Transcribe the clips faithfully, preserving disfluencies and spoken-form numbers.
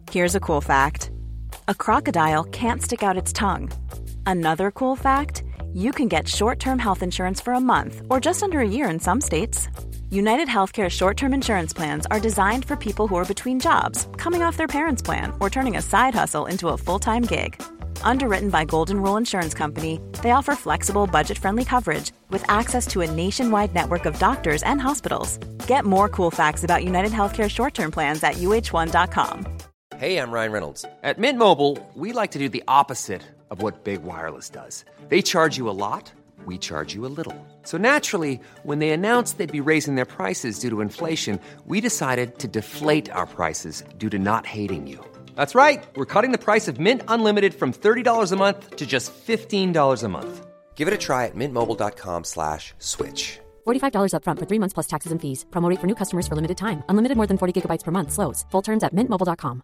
Here's a cool fact. A crocodile can't stick out its tongue. Another cool fact, you can get short-term health insurance for a month or just under a year in some states. United Healthcare short-term insurance plans are designed for people who are between jobs, coming off their parents' plan, or turning a side hustle into a full-time gig. Underwritten by Golden Rule Insurance Company, they offer flexible, budget-friendly coverage with access to a nationwide network of doctors and hospitals. Get more cool facts about United Healthcare short-term plans at U H one dot com. Hey, I'm Ryan Reynolds. At Mint Mobile, we like to do the opposite of what Big Wireless does. They charge you a lot, we charge you a little. So naturally, when they announced they'd be raising their prices due to inflation, we decided to deflate our prices due to not hating you. That's right. We're cutting the price of Mint Unlimited from thirty dollars a month to just fifteen dollars a month. Give it a try at mintmobile.com slash switch. forty-five dollars up front for three months plus taxes and fees. Promo rate for new customers for limited time. Unlimited more than forty gigabytes per month. Slows full terms at mint mobile dot com.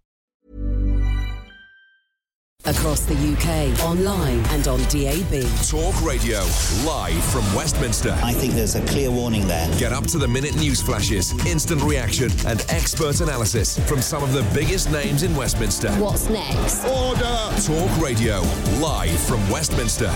Across the U K, online and on D A B. Talk Radio, live from Westminster. I think there's a clear warning there. Get up-to-the-minute news flashes, instant reaction and expert analysis from some of the biggest names in Westminster. What's next? Order! Talk Radio, live from Westminster.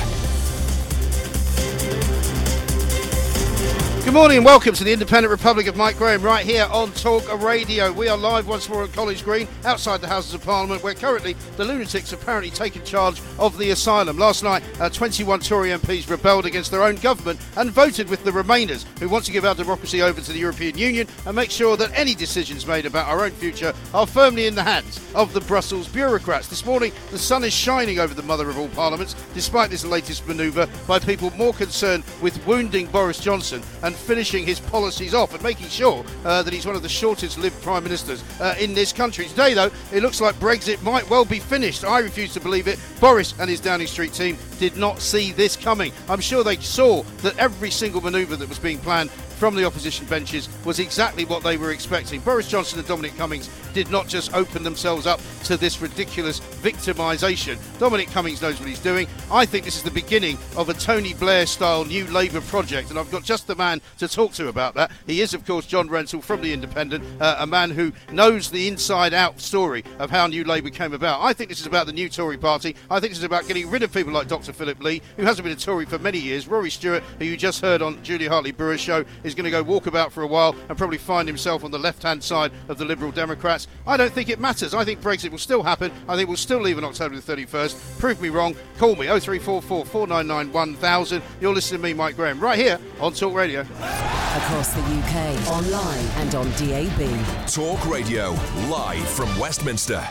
Good morning and welcome to the Independent Republic of Mike Graham right here on Talk Radio. We are live once more at College Green outside the Houses of Parliament where currently the lunatics have apparently taken charge of the asylum. Last night uh, twenty-one Tory M Ps rebelled against their own government and voted with the Remainers who want to give our democracy over to the European Union and make sure that any decisions made about our own future are firmly in the hands of the Brussels bureaucrats. This morning the sun is shining over the mother of all parliaments despite this latest manoeuvre by people more concerned with wounding Boris Johnson and finishing his policies off and making sure uh, that he's one of the shortest-lived prime ministers uh, in this country. Today, though, it looks like Brexit might well be finished. I refuse to believe it. Boris and his Downing Street team did not see this coming. I'm sure they saw that every single manoeuvre that was being planned from the opposition benches was exactly what they were expecting. Boris Johnson and Dominic Cummings did not just open themselves up to this ridiculous victimisation. Dominic Cummings knows what he's doing. I think this is the beginning of a Tony Blair-style new Labour project, and I've got just the man to talk to about that. He is, of course, John Rentoul from The Independent, uh, a man who knows the inside-out story of how New Labour came about. I think this is about the new Tory party. I think this is about getting rid of people like Doctor Philip Lee, who hasn't been a Tory for many years. Rory Stewart, who you just heard on Julia Hartley-Brewer's show, is going to go walkabout for a while and probably find himself on the left-hand side of the Liberal Democrats. I don't think it matters. I think Brexit will still happen. I think we'll still leave on October the thirty-first. Prove me wrong. Call me oh three four four, four nine nine, one thousand. You're listening to me, Mike Graham, right here on Talk Radio. Across the U K, online and on D A B. Talk Radio, live from Westminster.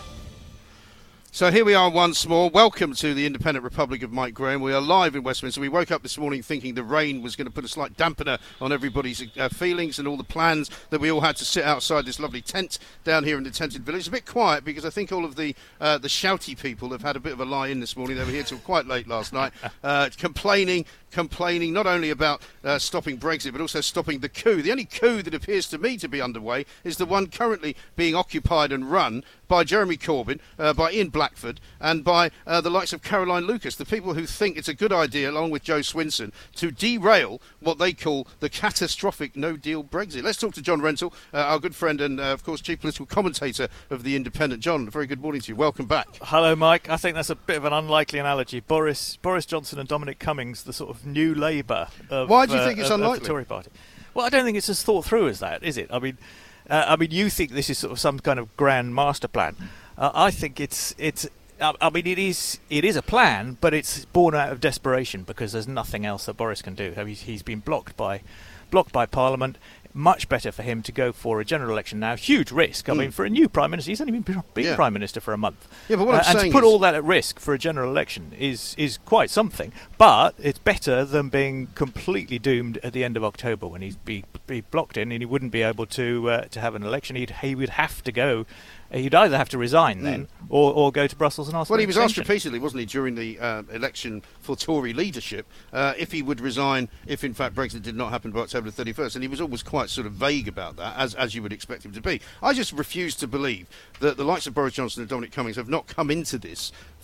So here we are once more. Welcome to the Independent Republic of Mike Graham. We are live in Westminster. We woke up this morning thinking the rain was going to put a slight dampener on everybody's uh, feelings and all the plans that we all had to sit outside this lovely tent down here in the tented village. It's a bit quiet because I think all of the uh, the shouty people have had a bit of a lie in this morning. They were here till quite late last night, uh, complaining, complaining not only about uh, stopping Brexit but also stopping the coup. The only coup that appears to me to be underway is the one currently being occupied and run by Jeremy Corbyn, uh, by Ian Blackford and by uh, the likes of Caroline Lucas, the people who think it's a good idea, along with Joe Swinson, to derail what they call the catastrophic no-deal Brexit. Let's talk to John Rentoul, uh, our good friend and, uh, of course, chief political commentator of The Independent. John, a very good morning to you. Welcome back. Hello, Mike. I think that's a bit of an unlikely analogy. Boris Boris Johnson and Dominic Cummings, the sort of new Labour of, Why do you think uh, it's of, unlikely? of the Tory party. Well, I don't think it's as thought through as that, is it? I mean, uh, I mean, you think this is sort of some kind of grand master plan. Uh, I think it's it's. I mean, it is it is a plan, but it's born out of desperation because there's nothing else that Boris can do. He's, he's been blocked by blocked by Parliament. Much better for him to go for a general election now. Huge risk. I mm. mean, for a new Prime Minister, he's only been, been yeah. Prime Minister for a month. Yeah, but what I'm uh, and saying to put is... all that at risk for a general election is is quite something. But it's better than being completely doomed at the end of October when he'd be, be blocked in and he wouldn't be able to uh, to have an election. He'd he would have to go. He'd either have to resign then mm. or, or go to Brussels and ask well, for an he was extension. asked repeatedly, wasn't he, during the uh, election for Tory leadership, uh, if he would resign if, in fact, Brexit did not happen by October the thirty-first. And he was always quite sort of vague about that, as, as you would expect him to be. I just refuse to believe that the likes of Boris Johnson and Dominic Cummings have not come into this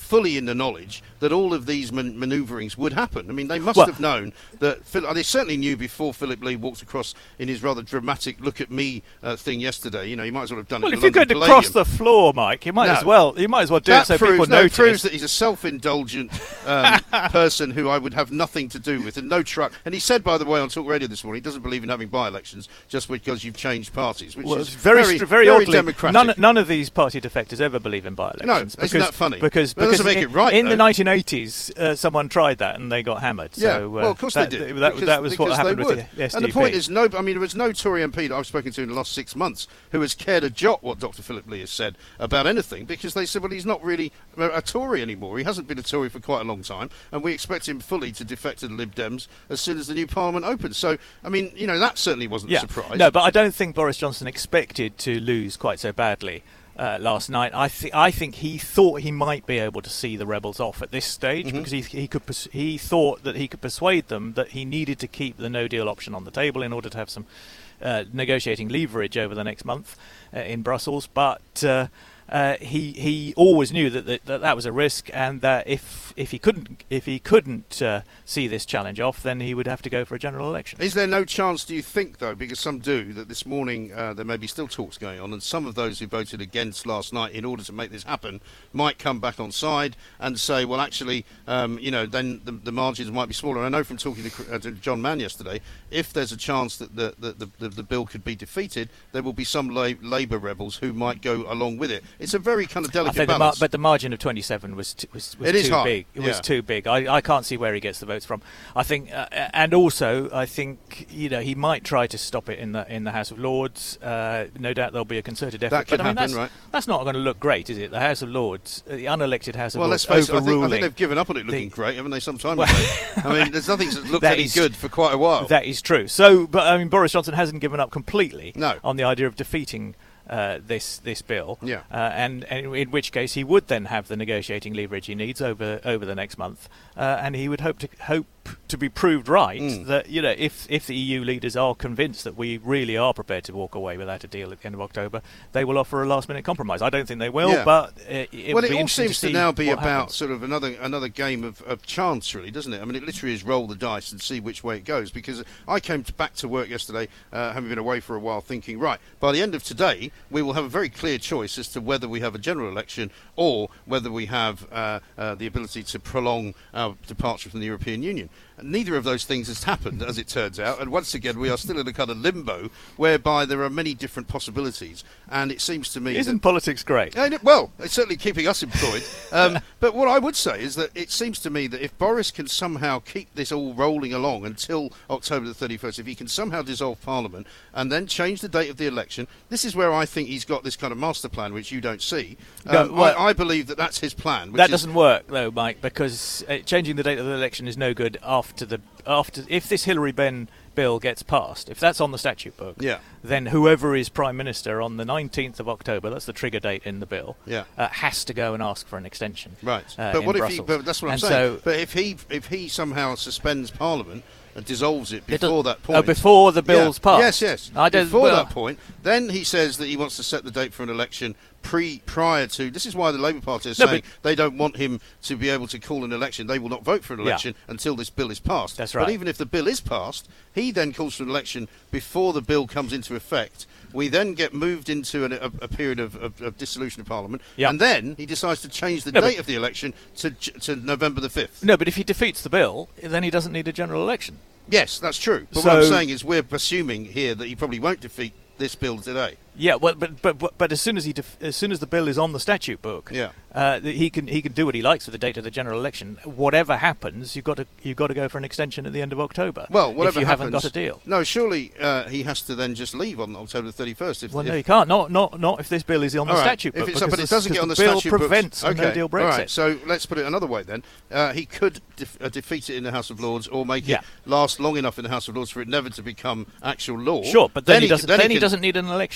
fully in the knowledge that all of these man- manoeuvrings would happen. I mean, they must well, have known that. Phil- they certainly knew before Philip Lee walked across in his rather dramatic "look at me" uh, thing yesterday. You know, he might as well have done well, it. Well, if you're going to cross the floor, Mike, you might no, as well. You might as well do that it so proves, people no, notice. It proves that he's a self-indulgent um, person who I would have nothing to do with, and no truck. And he said, by the way, on Talk Radio this morning, he doesn't believe in having by-elections just because you've changed parties, which well, is very, very, very, very very oddly, democratic. None, none of these party defectors ever believe in by-elections. No, because, isn't that funny? Because, that because doesn't make in, it right. In though. the nineteen eighties, uh, someone tried that and they got hammered. Yeah, so, uh, well, of course that, they did. That, because, that was what happened with would. the S D P. And the point is, no. I mean, there was no Tory M P that I've spoken to in the last six months who has cared a jot what Doctor Philip Lee has said about anything, because they said, well, he's not really a, a Tory anymore. He hasn't been a Tory for quite a long time, and we expect him fully to defect to the Lib Dems as soon as the new Parliament opens. So, I mean, you know, that certainly wasn't yeah. a surprise. No, but I don't think Boris Johnson expected to lose quite so badly uh, last night. I, th- I think he thought he might be able to see the rebels off at this stage mm-hmm. because he he could pers- he thought that he could persuade them that he needed to keep the no deal option on the table in order to have some uh, negotiating leverage over the next month uh, in Brussels, but. Uh, Uh, he he always knew that, that that that was a risk, and that if if he couldn't if he couldn't uh, see this challenge off, then he would have to go for a general election. Is there no chance, do you think, though, because some do, that this morning uh, there may be still talks going on, and some of those who voted against last night in order to make this happen might come back on side and say, well, actually, um, you know, then the, the margins might be smaller. I know from talking to, uh, to John Mann yesterday, if there's a chance that the the, the, the, the bill could be defeated, there will be some la- Labour rebels who might go along with it. It's a very kind of delicate I think balance. The mar- but the margin of twenty-seven was t- was, was it too is high. big. It yeah. was too big. I, I can't see where he gets the votes from. I think, uh, and also I think you know he might try to stop it in the in the House of Lords. Uh, no doubt there'll be a concerted effort. That could but, I mean, happen, that's, right? That's not going to look great, is it? The House of Lords, uh, the unelected House of well, Lords, let's face overruling. it. I think, I think they've given up on it looking the, great, haven't they? Some time well, ago. I mean, there's nothing that's looked that any is, good for quite a while. That is true. So, but I mean, Boris Johnson hasn't given up completely no. on the idea of defeating. Uh, this this bill, yeah. uh, and, and in which case he would then have the negotiating leverage he needs over over the next month, uh, and he would hope to hope to be proved right mm. that you know if if the E U leaders are convinced that we really are prepared to walk away without a deal at the end of October, they will offer a last minute compromise. I don't think they will, yeah. but uh, it well, it all seems to, to now be about happens. sort of another another game of, of chance, really, doesn't it? I mean, it literally is roll the dice and see which way it goes. Because I came to back to work yesterday, uh, having been away for a while, thinking, right, by the end of today, we will have a very clear choice as to whether we have a general election or whether we have uh, uh, the ability to prolong our departure from the European Union. And neither of those things has happened, as it turns out, and once again we are still in a kind of limbo whereby there are many different possibilities, and it seems to me Isn't that, politics great? Uh, well, it's certainly keeping us employed, um, but what I would say is that it seems to me that if Boris can somehow keep this all rolling along until October the thirty-first, if he can somehow dissolve Parliament and then change the date of the election, this is where I think he's got this kind of master plan which you don't see. Um, no, well, I, I believe that that's his plan. Which that is, doesn't work, though, Mike, because uh, changing the date of the election is no good after the after if this Hillary Benn bill gets passed, if that's on the statute book, yeah. then whoever is Prime Minister on the nineteenth of October, that's the trigger date in the bill, yeah. uh, has to go and ask for an extension. Right. Uh, but what if Brussels. he? But that's what I'm and saying. So, but if he if he somehow suspends Parliament and dissolves it it before that point, oh, before the bill's yeah. passed. Yes, yes. I don't, before well, that point, then he says that he wants to set the date for an election pre prior to. This is why the Labour Party is no, saying they don't want him to be able to call an election. They will not vote for an election yeah. until this bill is passed. That's right. But even if the bill is passed, he then calls for an election before the bill comes into effect. We then get moved into an, a, a period of, of, of dissolution of Parliament, yep. and then he decides to change the no, date of the election to to November the fifth. No, but if he defeats the bill, then he doesn't need a general election. Yes, that's true. But so, what I'm saying is we're assuming here that he probably won't defeat this bill today. Yeah, well, but but but, but as soon as he def- as soon as the bill is on the statute book, yeah. uh, he can he can do what he likes with the date of the general election. Whatever happens, you've got to you've got to go for an extension at the end of October. Well, whatever if you happens, haven't got a deal. No, surely uh, he has to then just leave on October the thirty-first. If, well, if no, he can't. Not not not if this bill is on the right. statute if book. it's, but it the, doesn't get on the, the bill statute prevents books. a Okay. no deal Brexit. All right, so let's put it another way then. Uh, he could def- uh, defeat it in the House of Lords or make yeah. it last long enough in the House of Lords for it never to become actual law. Sure, but then, then he doesn't. Then, then he, he can, doesn't need an election.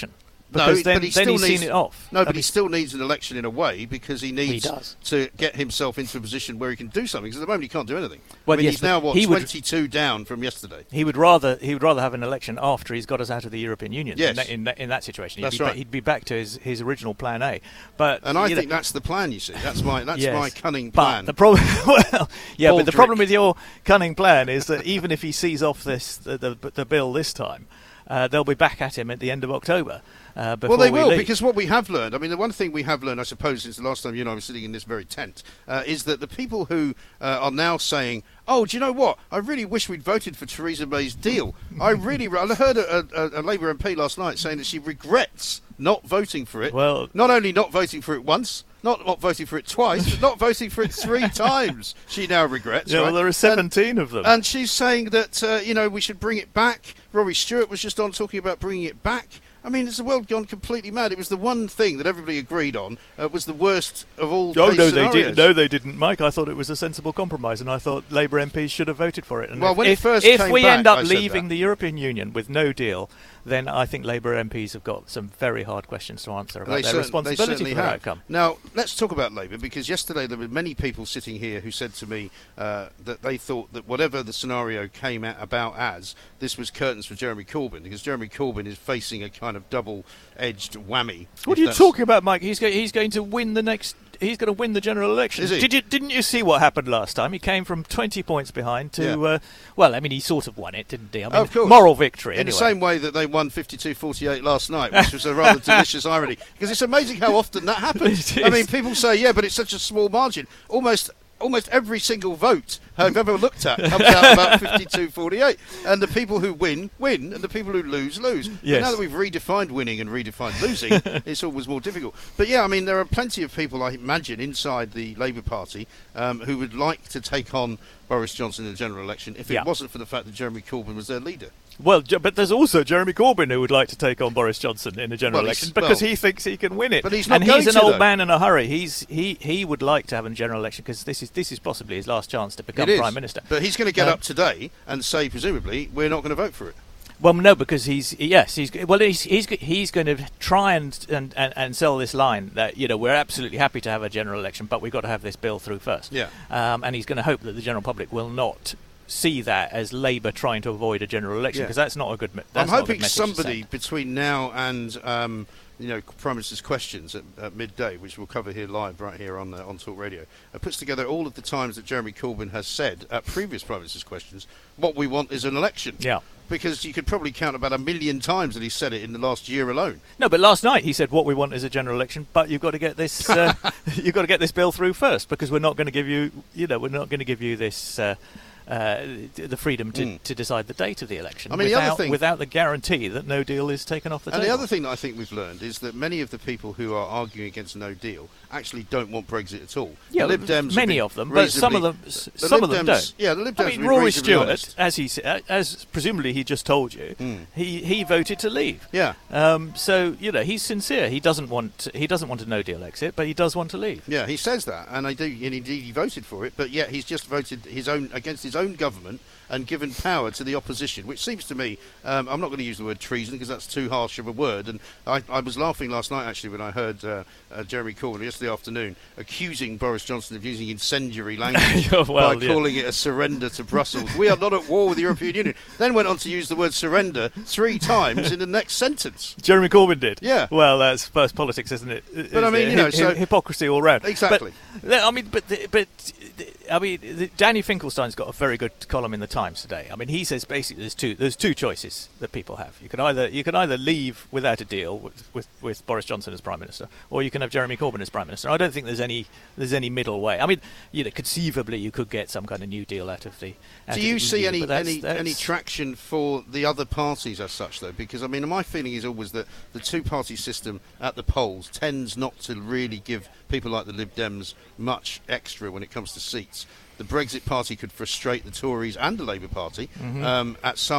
Because no, then, but he then still he's needs, seen it off. No, I but mean, he still needs an election in a way because he needs He does. to get himself into a position where he can do something. Because at the moment he can't do anything. Well, I mean, yes, he's but now what he would- twenty-two down from yesterday. He would rather he would rather have an election after he's got us out of the European Union. Yes. In that, in that, in that situation, he'd That's be, right. ba- he'd be back to his, his original plan A. But And I you think know, that's the plan. You see, that's my that's yes. my cunning But plan. the problem, well, yeah, but the Baldrick. problem with your cunning plan is that even if he sees off this the the, the bill this time, uh, they'll be back at him at the end of October. Uh, before well, they we will, leave. because what we have learned, I mean, the one thing we have learned, I suppose, since the last time you and I were sitting in this very tent, uh, is that the people who uh, are now saying, oh, do you know what? I really wish we'd voted for Theresa May's deal. I really, I heard a, a, a Labour M P last night saying that she regrets not voting for it. Well- not only not voting for it once, not not voting for it twice, but not voting for it three times. She now regrets. Yeah, right? well, there are seventeen and, of them. And she's saying that, uh, you know, we should bring it back. Rory Stewart was just on talking about bringing it back. I mean, has the world gone completely mad? It was the one thing that everybody agreed on uh, was the worst of all. Oh case no, they scenarios. did. No, they didn't, Mike. I thought it was a sensible compromise, and I thought Labour M Ps should have voted for it. And Well, if, when it if, first if came we back, end up I said leaving that. the European Union with no deal, then I think Labour M Ps have got some very hard questions to answer about They their cer- they responsibility certainly for that have. outcome. Now, let's talk about Labour, because yesterday there were many people sitting here who said to me uh, that they thought that whatever the scenario came out about as, this was curtains for Jeremy Corbyn, because Jeremy Corbyn is facing a kind of double-edged whammy. What if are you that's- talking about, Mike? He's go- he's going to win the next. He's going to win the general election. Is he? Did you didn't you see what happened last time? He came from twenty points behind to. Yeah. Uh, well, I mean, he sort of won it, didn't he? I mean, Of course. moral victory. In anyway. the same way that they won fifty-two forty-eight last night, which was a rather delicious irony. Because it's amazing how often that happens. It I mean, is. people say, yeah, but it's such a small margin. Almost almost every single vote I've ever looked at comes out about fifty-two forty-eight. And the people who win, win, and the people who lose, lose. But Yes. now that we've redefined winning and redefined losing, it's always more difficult. But yeah, I mean, there are plenty of people, I imagine, inside the Labour Party um, who would like to take on Boris Johnson in the general election if it Yeah. wasn't for the fact that Jeremy Corbyn was their leader. Well, J- but there's also Jeremy Corbyn who would like to take on Boris Johnson in a general Well, he's- election because well- he thinks he can win it. But he's not and going he's an to, old though. man in a hurry. He's he he would like to have a general election because this is this is possibly his last chance to become It is. prime minister. But he's going to get Um, up today and say, presumably, we're not going to vote for it. Well, no, because he's yes, he's well, he's he's he's going to try and, and, and, and sell this line that you know we're absolutely happy to have a general election, but we've got to have this bill through first. Yeah. Um, and he's going to hope that the general public will not see that as Labour trying to avoid a general election Yeah. because that's not a good. Me- I'm that's not a good hoping message to somebody send. between now and um, you know Prime Minister's questions at, at midday, which we'll cover here live right here on uh, on Talk Radio, uh, puts together all of the times that Jeremy Corbyn has said at previous Prime Minister's questions, what we want is an election. Yeah. Because you could probably count about a million times that he said it in the last year alone. No, but last night he said what we want is a general election, but you've got to get this uh, you've got to get this bill through first because we're not going to give you you know we're not going to give you this uh, uh, the freedom to, Mm. to decide the date of the election I mean, the without, other thing- without the guarantee that no deal is taken off the And table. the other thing that I think we've learned is that many of the people who are arguing against no deal actually don't want Brexit at all. Yeah, the Lib Dems have many been of them, but some of them, reasonably- s- the some Lib of them Dems- don't. Yeah, the Lib Dems I have mean, been Rory reasonably Stewart, honest. as he s- uh, as presumably he just told you, Mm. he he voted to leave. Yeah. Um, so you know he's sincere. He doesn't want he doesn't want a no deal exit, but he does want to leave. Yeah, he says that, and I do, and indeed he voted for it. But yet he's just voted his own against his own government and given power to the opposition, which seems to me, um, I'm not going to use the word treason because that's too harsh of a word. And I, I was laughing last night actually when I heard uh, uh, Jeremy Corbyn yesterday afternoon accusing Boris Johnson of using incendiary language Well, by yeah. calling it a surrender to Brussels. We are not at war with the European Union. Then went on to use the word surrender three times in the next sentence. Jeremy Corbyn did. Yeah. Well, that's first politics, isn't it? But I mean, you know, so- hypocrisy all round. Exactly. But, I mean, but the, but the, I mean, the, Danny Finkelstein's got a very good column in the Times today. I mean, he says basically there's two there's two choices that people have. You can either you can either leave without a deal with, with, with Boris Johnson as Prime Minister, or you can have Jeremy Corbyn as Prime Minister. I don't think there's any there's any middle way. I mean, you know, conceivably you could get some kind of new deal out of the. Out Do of you the see E U, any but that's- any that's- any traction for the other parties as such, though? Because I mean, my feeling is always that the two-party system at the polls tends not to really give people like the Lib Dems much extra when it comes to seats. The Brexit Party could frustrate the Tories and the Labour Party Mm-hmm. um, at some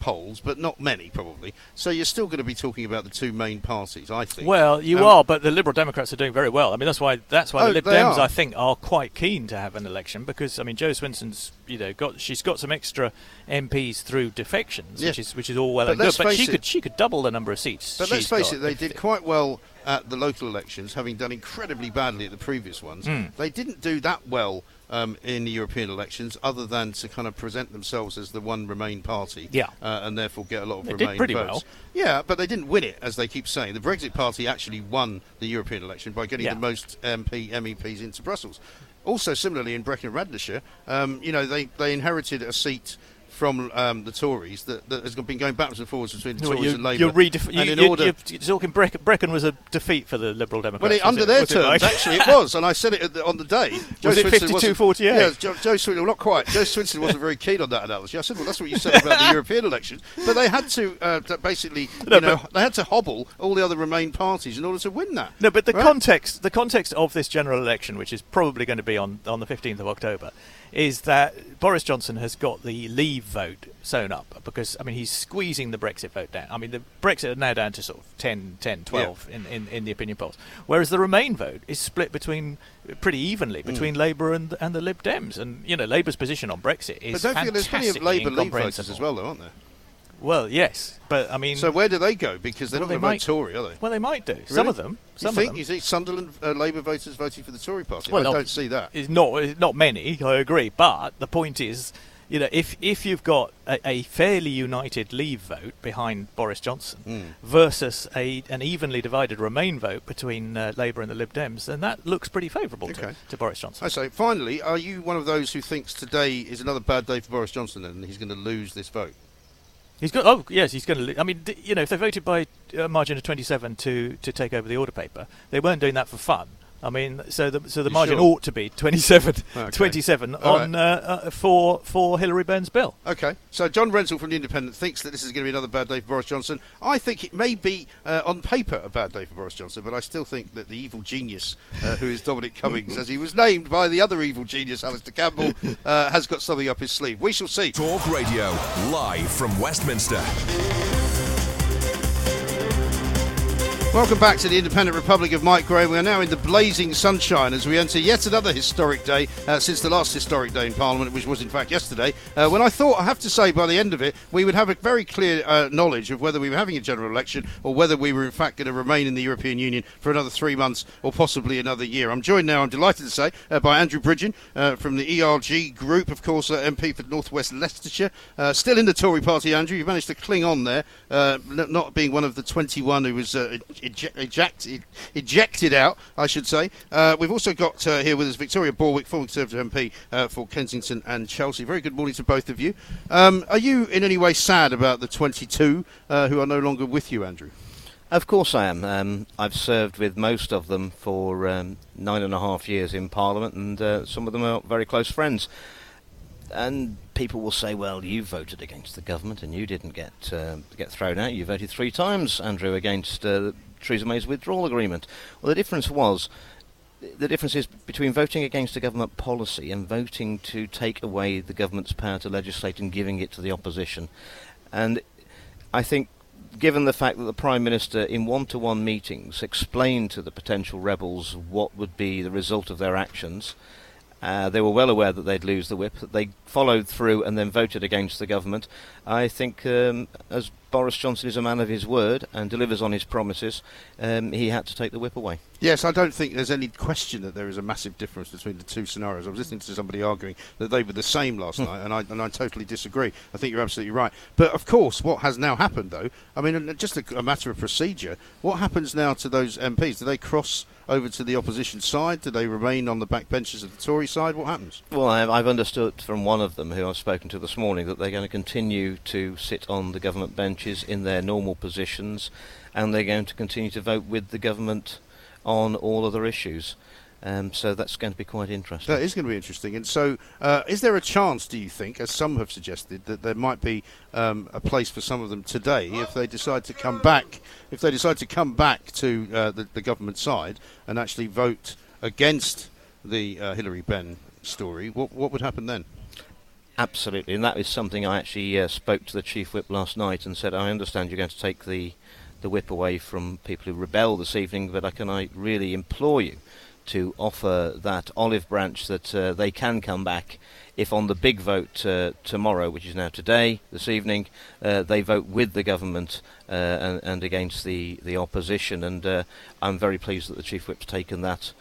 polls, but not many probably. So you're still going to be talking about the two main parties, I think. Well, you um, are, but the Liberal Democrats are doing very well. I mean, that's why that's why Oh, the Lib they Dems, are. I think, are quite keen to have an election because I mean, Jo Swinson's, you know, got she's got some extra M Ps through defections, Yeah. which is which is all well But and good. let's But face she it- could she could double the number of seats. But let's she's face got it, they if did it- quite well at the local elections, having done incredibly badly at the previous ones. Mm. They didn't do that well um, in the European elections, other than to kind of present themselves as the one Remain party, Yeah. uh, and therefore get a lot of They did Remain pretty votes. well. Yeah, but they didn't win it, as they keep saying. The Brexit Party actually won the European election by getting Yeah. the most M P M E Ps into Brussels. Also, similarly in Brecon and Radnorshire, um, you know, they, they inherited a seat from um, the Tories that, that has been going backwards and forwards between the Well, Tories you, and Labour. you're redef- you, and in you, order, you're talking Breck- Brecon was a defeat for the Liberal Democrats. well, it, was under it? their Was it terms, like- actually, it was, and I said it at the, on the day. Jo Was it Swinson fifty-two wasn't- forty-eight? Yeah, Jo, Jo Swinson, well, not quite. Jo Swinson wasn't very keen on that analogy. I said, well, that's what you said about the European elections, but they had to uh, to basically, No, you know, but- they had to hobble all the other Remain parties in order to win that. No, but the Right? context, the context of this general election, which is probably going to be on, on the fifteenth of October, is that Boris Johnson has got the Leave vote sewn up because, I mean, he's squeezing the Brexit vote down. I mean, the Brexit are now down to sort of ten, ten, twelve in, in, in the opinion polls, whereas the Remain vote is split between pretty evenly between Mm. Labour and and the Lib Dems. And, you know, Labour's position on Brexit But is don't forget, there's plenty of fantastically Labour Leave voters incomprehensible. as well, though, aren't there? Well, yes, but, I mean... So where do they go? Because they're Well, not they going might- to vote Tory, are they? Well, they might do. Some Really? of them. You Some think? of them. You see Sunderland uh, Labour voters voting for the Tory party? Well, I ob- don't see that. It's not it's not many, I agree. But the point is, you know, if if you've got a, a fairly united Leave vote behind Boris Johnson Mm. versus a an evenly divided Remain vote between uh, Labour and the Lib Dems, then that looks pretty favourable Okay. to, to Boris Johnson. I say, finally, are you one of those who thinks today is another bad day for Boris Johnson and he's going to lose this vote? He's got. Oh, yes, he's going to. I mean, d- you know, if they voted by a margin of twenty-seven to to take over the order paper, they weren't doing that for fun. I mean, so the so the You margin sure? ought to be twenty-seven, Okay. twenty-seven All on uh, uh, for for Hillary Benn's bill. Okay, so John Rentoul from The Independent thinks that this is going to be another bad day for Boris Johnson. I think it may be, uh, on paper, a bad day for Boris Johnson, but I still think that the evil genius, uh, who is Dominic Cummings, as he was named by the other evil genius, Alistair Campbell, uh, has got something up his sleeve. We shall see. Talk Radio, live from Westminster. Welcome back to the Independent Republic of Mike Graham. We are now in the blazing sunshine as we enter yet another historic day uh, since the last historic day in Parliament, which was in fact yesterday, uh, when I thought, I have to say, by the end of it, we would have a very clear uh, knowledge of whether we were having a general election or whether we were in fact going to remain in the European Union for another three months or possibly another year. I'm joined now, I'm delighted to say, uh, by Andrew Bridgen uh, from the E R G group, of course, uh, M P for North West Leicestershire. Uh, still in the Tory party, Andrew. You've managed to cling on there, uh, n- not being one of the twenty-one who was uh, eject- ejected, ejected out, I should say. Uh, we've also got uh, here with us Victoria Borwick, former Conservative M P uh, for Kensington and Chelsea. Very good morning to both of you. Um, are you in any way sad about the twenty-two uh, who are no longer with you, Andrew? Of course I am. Um, I've served with most of them for um, nine and a half years in Parliament, and uh, some of them are very close friends. And people will say, well, you voted against the government and you didn't get uh, get thrown out. You voted three times, Andrew, against uh, Theresa May's withdrawal agreement. Well, the difference was, the difference is between voting against a government policy and voting to take away the government's power to legislate and giving it to the opposition. And I think, given the fact that the Prime Minister in one-to-one meetings explained to the potential rebels what would be the result of their actions, uh, they were well aware that they'd lose the whip, that they followed through and then voted against the government. I think um, as Boris Johnson is a man of his word and delivers on his promises, um, he had to take the whip away. Yes, I don't think there's any question that there is a massive difference between the two scenarios. I was listening to somebody arguing that they were the same last night, and I, and I totally disagree. I think you're absolutely right. But, of course, what has now happened, though, I mean, just a, a matter of procedure, what happens now to those M Ps? Do they cross over to the opposition side? Do they remain on the back benches of the Tory side? What happens? Well, I've, I've understood from one of them, who I've spoken to this morning, that they're going to continue to sit on the government benches in their normal positions, and they're going to continue to vote with the government on all other issues. Um, so that's going to be quite interesting. That is going to be interesting. And so, uh, is there a chance, do you think, as some have suggested, that there might be um, a place for some of them today if they decide to come back, if they decide to come back to uh, the, the government side and actually vote against the uh, Hillary Benn story? What, what would happen then? Absolutely, and that is something I actually uh, spoke to the Chief Whip last night and said, I understand you're going to take the, the whip away from people who rebel this evening, but I can I really implore you to offer that olive branch that uh, they can come back if on the big vote uh, tomorrow, which is now today, this evening, uh, they vote with the government uh, and, and against the, the opposition. And uh, I'm very pleased that the Chief Whip's taken that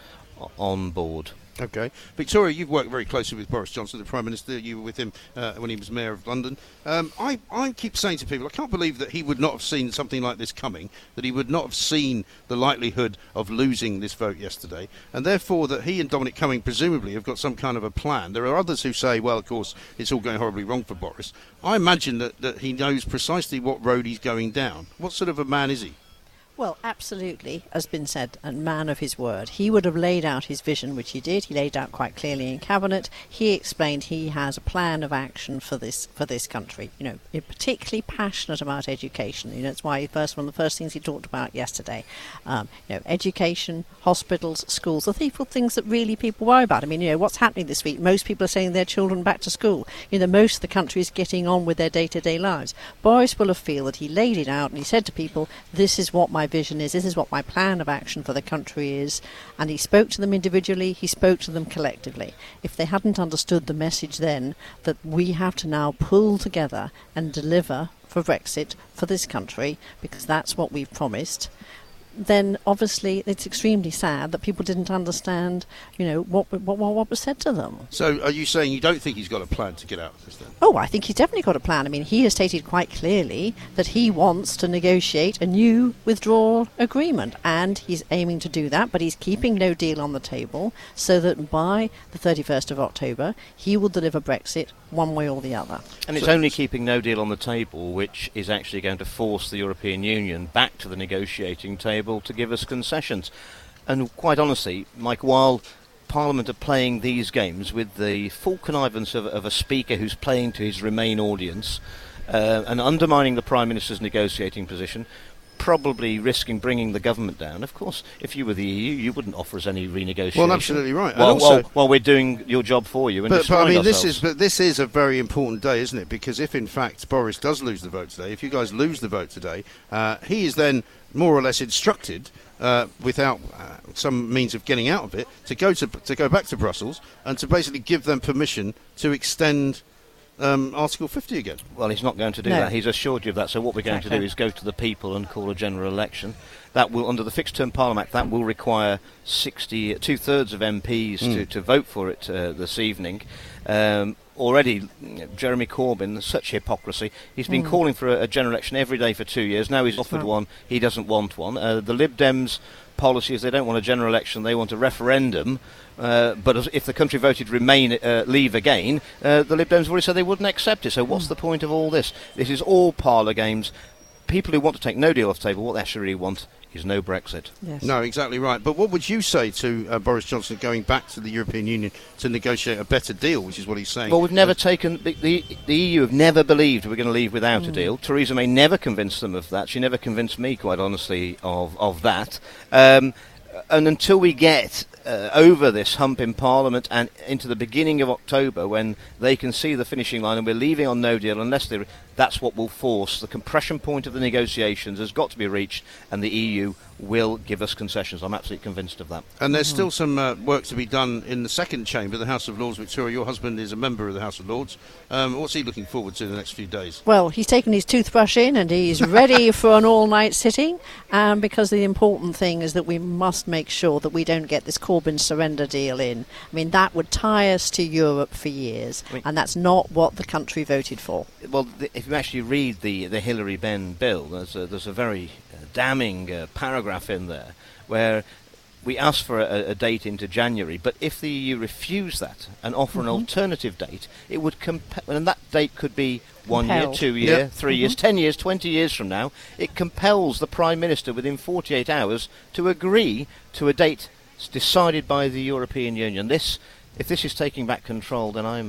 on board. Okay. Victoria, you've worked very closely with Boris Johnson, the Prime Minister. You were with him uh, when he was Mayor of London. Um, I, I keep saying to people, I can't believe that he would not have seen something like this coming, that he would not have seen the likelihood of losing this vote yesterday, and therefore that he and Dominic Cumming presumably have got some kind of a plan. There are others who say, well, of course, it's all going horribly wrong for Boris. I imagine that, that he knows precisely what road he's going down. What sort of a man is he? Well, absolutely, has been said, a man of his word. He would have laid out his vision, which he did. He laid out quite clearly in Cabinet. He explained he has a plan of action for this for this country. You know, he's particularly passionate about education. You know, that's why first one of the first things he talked about yesterday. Um, you know, education, hospitals, schools, the things that really people worry about. I mean, you know, what's happening this week? Most people are sending their children back to school. You know, most of the country is getting on with their day-to-day lives. Boris will have feel that he laid it out and he said to people, this is what my vision is, this is what my plan of action for the country is, and he spoke to them individually, he spoke to them collectively. If they hadn't understood the message then that we have to now pull together and deliver for Brexit for this country, because that's what we've promised, then obviously it's extremely sad that people didn't understand, you know, what what, what was said to them. So are you saying you don't think he's got a plan to get out of this then? Oh, I think he's definitely got a plan. I mean, he has stated quite clearly that he wants to negotiate a new withdrawal agreement, and he's aiming to do that, but he's keeping no deal on the table so that by the thirty-first of October he will deliver Brexit one way or the other. And it's so only keeping no deal on the table which is actually going to force the European Union back to the negotiating table to give us concessions. And quite honestly, Mike, while Parliament are playing these games with the full connivance of, of a speaker who's playing to his Remain audience uh, and undermining the Prime Minister's negotiating position, probably risking bringing the government down. Of course, if you were the E U, you wouldn't offer us any renegotiation. Well, absolutely right. While, and also, while, while we're doing your job for you and but, but I mean, ourselves. this is but this is a very important day, isn't it? Because if in fact Boris does lose the vote today, if you guys lose the vote today, uh, he is then more or less instructed, uh, without uh, some means of getting out of it, to go to to go back to Brussels and to basically give them permission to extend Um, Article fifty again. Well, he's not going to do no. that. He's assured you of that. So what we're going exactly. to do is go to the people and call a general election. That will, under the Fixed Term Parliament Act, that will require sixty, two-thirds of M Ps mm. to, to vote for it uh, this evening. Um, already, Jeremy Corbyn, such hypocrisy. He's been mm. calling for a, a general election every day for two years. Now he's That's offered right. one. He doesn't want one. Uh, the Lib Dems policy is they don't want a general election. They want a referendum. Uh, but as, if the country voted Remain, uh, leave again, uh, the Lib Dems have already said they wouldn't accept it. So what's mm. the point of all this? This is all parlour games. People who want to take no deal off the table, what they actually really want is no Brexit. Yes. No, exactly right. But what would you say to uh, Boris Johnson going back to the European Union to negotiate a better deal, which is what he's saying? Well, we've never uh, taken... The, the, the E U have never believed we're going to leave without mm. a deal. Theresa May never convinced them of that. She never convinced me, quite honestly, of, of that. Um, and until we get uh, over this hump in Parliament and into the beginning of October, when they can see the finishing line and we're leaving on no deal, unless they... Re- that's what will force the compression point of the negotiations has got to be reached, and the E U will give us concessions. I'm absolutely convinced of that. And there's mm. still some uh, work to be done in the second chamber, the House of Lords. Victoria, your husband is a member of the House of Lords. Um, what's he looking forward to in the next few days? Well, he's taken his toothbrush in and he's ready for an all-night sitting, um, because the important thing is that we must make sure that we don't get this Corbyn surrender deal in. I mean, that would tie us to Europe for years, I mean, and that's not what the country voted for. Well, the, if you actually read the, the Hillary Benn bill, there's a, there's a very uh, damning uh, paragraph in there where we ask for a, a date into January, but if the E U refuse that and offer mm-hmm. an alternative date, it would compel, and that date could be one Compelled. year, two year, yep. three mm-hmm. years, ten years, twenty years from now. It compels the Prime Minister within forty-eight hours to agree to a date decided by the European Union. This, if this is taking back control, then I'm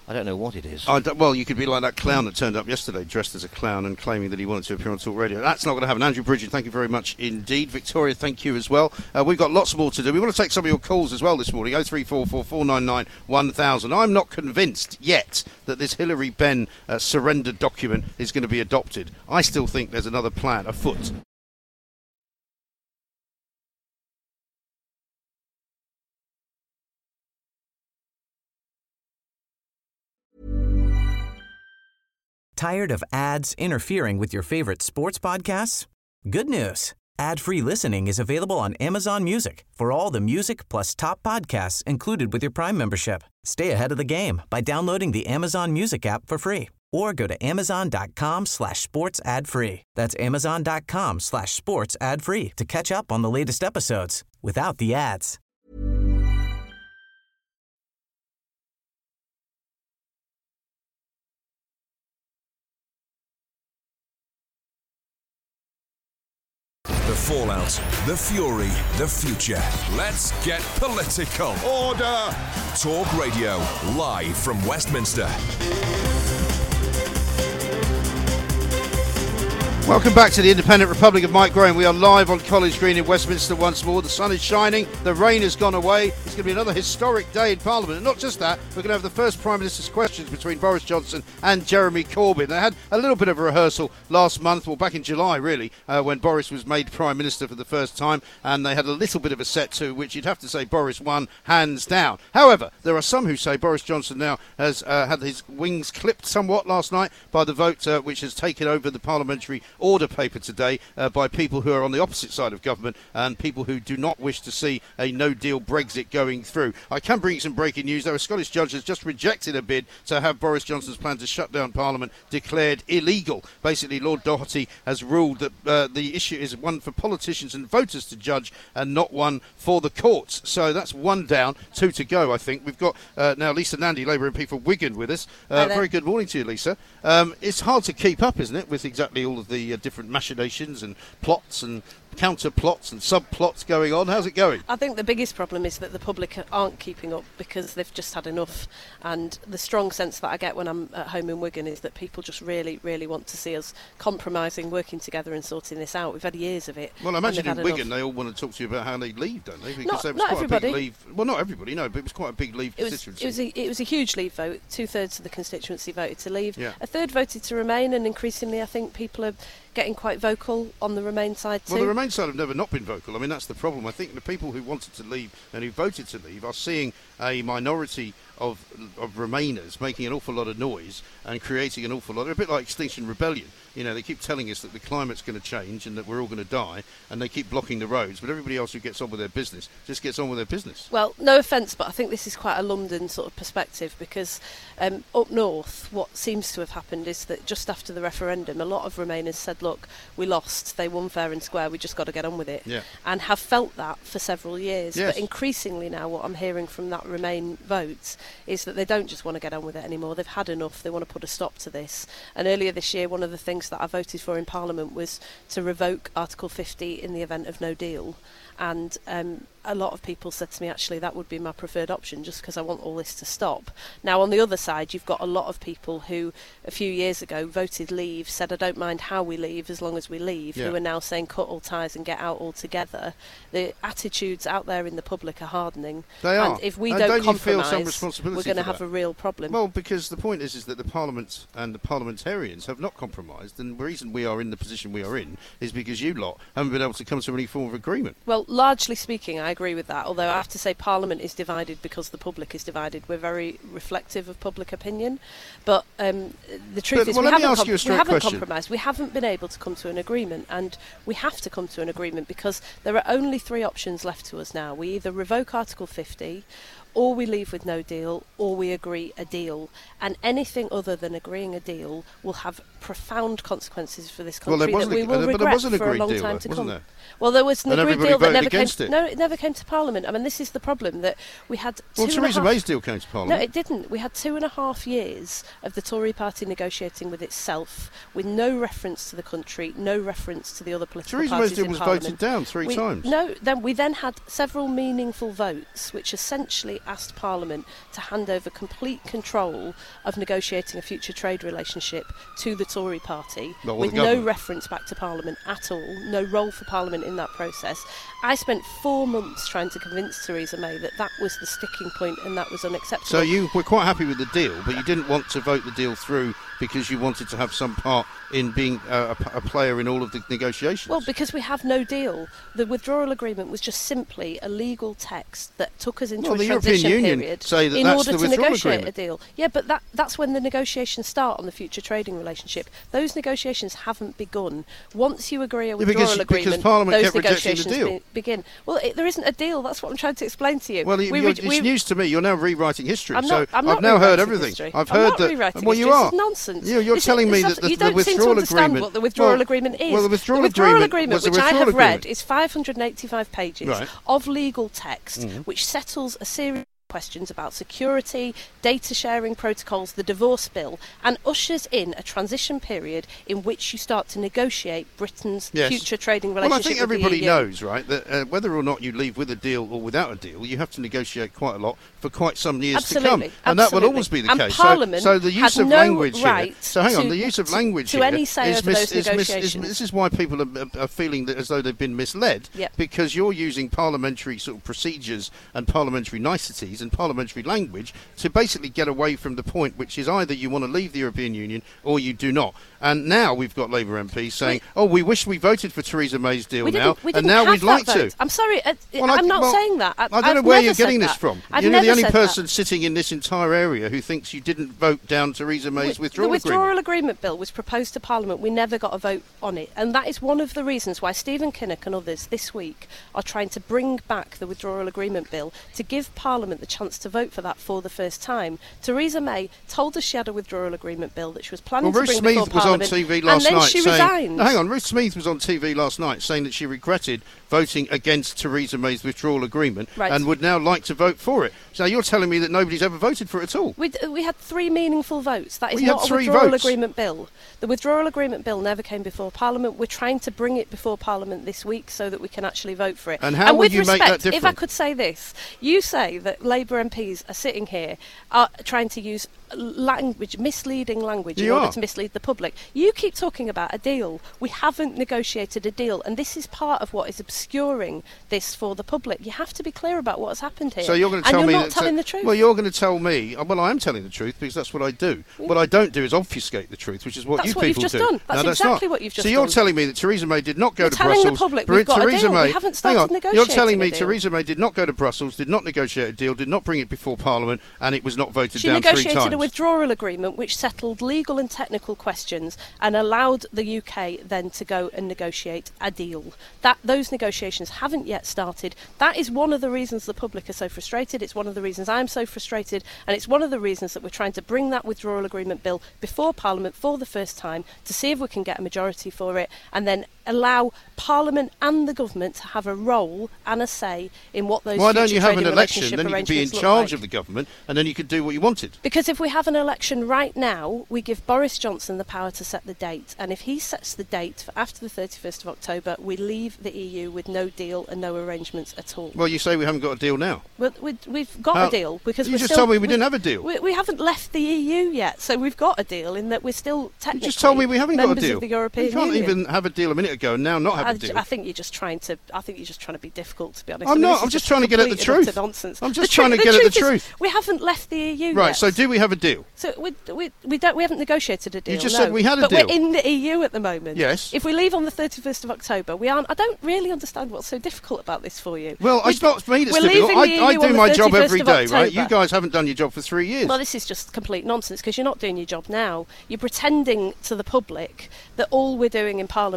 I don't know what it is. I don't, well, you could be like that clown that turned up yesterday dressed as a clown and claiming that he wanted to appear on Talk Radio. That's not going to happen. Andrew Bridget, thank you very much indeed. Victoria, thank you as well. Uh, we've got lots more to do. We want to take some of your calls as well this morning. oh three four four, four nine nine, one thousand. I'm not convinced yet that this Hilary Benn uh, surrender document is going to be adopted. I still think there's another plan afoot. Tired of ads interfering with your favorite sports podcasts? Good news. Ad-free listening is available on Amazon Music for all the music plus top podcasts included with your Prime membership. Stay ahead of the game by downloading the Amazon Music app for free or go to amazon.com slash sports ad free. That's amazon.com slash sports ad free to catch up on the latest episodes without the ads. The fallout, the fury, the future. Let's get political. Order! Talk Radio, live from Westminster. Welcome back to the Independent Republic of Mike Graham. We are live on College Green in Westminster once more. The sun is shining, the rain has gone away. It's going to be another historic day in Parliament. And not just that, we're going to have the first Prime Minister's questions between Boris Johnson and Jeremy Corbyn. They had a little bit of a rehearsal last month, well, back in July, really, uh, when Boris was made Prime Minister for the first time. And they had a little bit of a set to, which you'd have to say Boris won hands down. However, there are some who say Boris Johnson now has uh, had his wings clipped somewhat last night by the vote uh, which has taken over the parliamentary order paper today uh, by people who are on the opposite side of government and people who do not wish to see a no-deal Brexit going through. I can bring you some breaking news, though. A Scottish judge has just rejected a bid to have Boris Johnson's plan to shut down Parliament declared illegal. Basically, Lord Doherty has ruled that uh, the issue is one for politicians and voters to judge and not one for the courts. So that's one down, two to go, I think. We've got uh, now Lisa Nandy, Labour M P for Wigan, with us. Uh, very good morning to you, Lisa. Um, it's hard to keep up, isn't it, with exactly all of the uh, different machinations and plots and counter plots and subplots going on. How's it going? I think the biggest problem is that the public aren't keeping up because they've just had enough, and the strong sense that I get when I'm at home in Wigan is that people just really really want to see us compromising, working together and sorting this out. We've had years of it. Well, I imagine in Wigan they all want to talk to you about how they leave, don't they? Because not, there was not quite everybody. a big leave. Well, not everybody, no, but it was quite a big leave it was, constituency. It was, a, it was a huge leave vote. Two-thirds of the constituency voted to leave. Yeah. A third voted to remain, and increasingly I think people are getting quite vocal on the Remain side too. Well, the Remain side have never not been vocal. I mean, that's the problem. I think the people who wanted to leave and who voted to leave are seeing a minority of of Remainers making an awful lot of noise and creating an awful lot, a bit like Extinction Rebellion. You know, they keep telling us that the climate's going to change and that we're all going to die, and they keep blocking the roads, but everybody else who gets on with their business just gets on with their business. Well, no offence, but I think this is quite a London sort of perspective, because um, up north, what seems to have happened is that just after the referendum, a lot of Remainers said, look, we lost, they won fair and square, we just got to get on with it, yeah. and have felt that for several years. Yes. But increasingly now, what I'm hearing from that Remain vote is that they don't just want to get on with it anymore. They've had enough. They want to put a stop to this. And earlier this year, one of the things that I voted for in Parliament was to revoke Article fifty in the event of no deal. And um, a lot of people said to me, actually, that would be my preferred option, just because I want all this to stop. Now, on the other side, you've got a lot of people who, a few years ago, voted leave, said, I don't mind how we leave as long as we leave, yeah. who are now saying cut all ties and get out altogether. The attitudes out there in the public are hardening. They are. And if we and don't, don't compromise, you feel some responsibility we're going to for have that? a real problem. Well, because the point is, is that the Parliament and the parliamentarians have not compromised, and the reason we are in the position we are in is because you lot haven't been able to come to any form of agreement. Well, largely speaking, I agree with that, although I have to say Parliament is divided because the public is divided. We're very reflective of public opinion, but um, the truth but, is well, we, haven't, com- we haven't compromised. We haven't been able to come to an agreement, and we have to come to an agreement because there are only three options left to us now. We either revoke Article fifty, or we leave with no deal, or we agree a deal. And anything other than agreeing a deal will have profound consequences for this country well, there that we a, will uh, regret but there was an for a agreed long deal, time though, to wasn't come. there? Well, there was an and agreed everybody deal that voted never against came, it. No, it never came to Parliament. I mean, this is the problem, that we had two Well, and a Theresa half- May's deal came to Parliament. No, it didn't. We had two and a half years of the Tory party negotiating with itself, with no reference to the country, no reference to the other political Theresa parties May's deal in was Parliament. voted down three we, times. No, then we then had several meaningful votes, which essentially asked Parliament to hand over complete control of negotiating a future trade relationship to the Tory party, Not with the no government. reference back to Parliament at all, no role for Parliament in that process. I spent four months trying to convince Theresa May that that was the sticking point and that was unacceptable. So you were quite happy with the deal, but you didn't want to vote the deal through because you wanted to have some part in being uh, a, a player in all of the negotiations. Well, because we have no deal. The withdrawal agreement was just simply a legal text that took us into Well, a the transition European Union period say that in that's order the to withdrawal negotiate agreement. a deal. Yeah, but that, that's when the negotiations start on the future trading relationship. Those negotiations haven't begun. Once you agree a Yeah, withdrawal because- because agreement, Parliament those kept rejecting the negotiations deal. be- begin. Well, it, there isn't a deal. That's what I'm trying to explain to you. Well, We you're, re- it's we- news to me. You're now rewriting history. I'm so not, I'm I've not now heard rewriting everything. history. I've I'm heard not that. rewriting Well, you history. are. This is nonsense. You, you're This is- telling me this that is- the, you the don't seem to withdrawal understand agreement. what the withdrawal well, agreement is. Well, the withdrawal, the withdrawal agreement, agreement, was a which I withdrawal have read, agreement. is five hundred eighty-five pages Right. of legal text, Mhm. which settles a series of questions about security, data sharing protocols, the divorce bill, and ushers in a transition period in which you start to negotiate Britain's Yes. future trading Well, relationship I think with everybody the E U. knows, right, that uh, whether or not you leave with a deal or without a deal, you have to negotiate quite a lot for quite some years Absolutely, to come, and that will absolutely. always be the And case. Parliament so, so the use had of no language right here. So hang on, to- the use of to- language to here any say is over mis- those is mis- is- negotiations. this is why people are, are, are feeling that as though they've been misled, Yep. because you're using parliamentary sort of procedures and parliamentary niceties and parliamentary language to basically get away from the point, which is either you want to leave the European Union or you do not. And now we've got Labour M Ps saying, "Oh, we wish we voted for Theresa May's deal We now, didn't, we and didn't now have we'd that like vote. to." I'm sorry, uh, Well, I- I'm not well, saying that. I, I don't I've know where never you're said getting that. this from. I've You're the never only said person that. sitting in this entire area who thinks you didn't vote down Theresa May's We- withdrawal the withdrawal agreement. agreement bill was proposed to Parliament. We never got a vote on it, and that is one of the reasons why Stephen Kinnock and others this week are trying to bring back the withdrawal agreement bill to give Parliament the chance to vote for that for the first time. Theresa May told us she had a withdrawal agreement bill that she was planning Well, to Ruth bring before Smeeth was on Parliament, T V last and then night she saying, resigned. No, hang on, Ruth Smeeth was on T V last night saying that she regretted voting against Theresa May's withdrawal agreement Right. and would now like to vote for it. So you're telling me that nobody's ever voted for it at all? We, d- we had three meaningful votes. That is We had not a three withdrawal votes. agreement bill. The withdrawal agreement bill never came before Parliament. We're trying to bring it before Parliament this week so that we can actually vote for it. And how would with you make respect, that if I different? could say this, you say that Labour M Ps are sitting here are trying to use language, misleading language in You order are. to mislead the public. You keep talking about a deal. We haven't negotiated a deal, and this is part of what is obscuring this for the public. You have to be clear about what's happened here. So you're going to and tell you're me not that, telling uh, the truth. Well, you're going to tell me. uh, Well, I am telling the truth because that's what I do. What I don't do is obfuscate the truth, which is what That's you what you've people just do. done. That's no, that's exactly not. what you've just So you're done. telling me that Theresa May did not go You're to telling the Brussels. public Bre- we've got a Theresa deal. We May, haven't hang started on. You're negotiating telling a me deal. Theresa May did not go to Brussels, did not negotiate a deal, did not bring it before Parliament, and it was not voted She down three negotiated times. a withdrawal agreement which settled legal and technical questions and allowed the U K then to go and negotiate a deal. That those negotiations haven't yet started. That is one of the reasons the public are so frustrated. It's one of the reasons I'm so frustrated, and it's one of the reasons that we're trying to bring that withdrawal agreement bill before Parliament for the first time to see if we can get a majority for it, and then allow Parliament and the government to have a role and a say in what those Why future don't you have an trading election? relationship Then you could be in arrangements look charge like. of the government, and then you could do what you wanted. Because if we have an election right now, we give Boris Johnson the power to set the date. And if he sets the date for after the thirty-first of October, we leave the E U with no deal and no arrangements at all. Well, you say we haven't got a deal now. Well, we, we've got How- a deal because You we're just still, told me we didn't have a deal. We, we haven't left the E U yet, so we've got a deal in that we're still technically You just told me we haven't got a members deal. of the European you can't Union. even have a deal a minute ago and now not have I, a deal. I think you're just trying to. I think you're just trying to be difficult, to be honest. I'm I mean, not, this I'm is just trying to get at the complete and utter truth. Nonsense. I'm just The trying tru- to get at the is truth. We haven't left the E U Right, yet. so do we have a deal? So we, we, we don't we haven't negotiated a deal. just no. said we had a but deal. we're in the E U at the moment. Yes. If we leave on the thirty-first of October, we aren't. I don't really understand what's so difficult about this for you. Well, we, it's not me that's we're difficult. leaving I, the E U I on do the my job thirty-first every of day, right? You October. guys haven't done your job for three years. Well, this is just complete nonsense because you're not doing your job now. You're pretending to the public that all we're doing in Parliament is running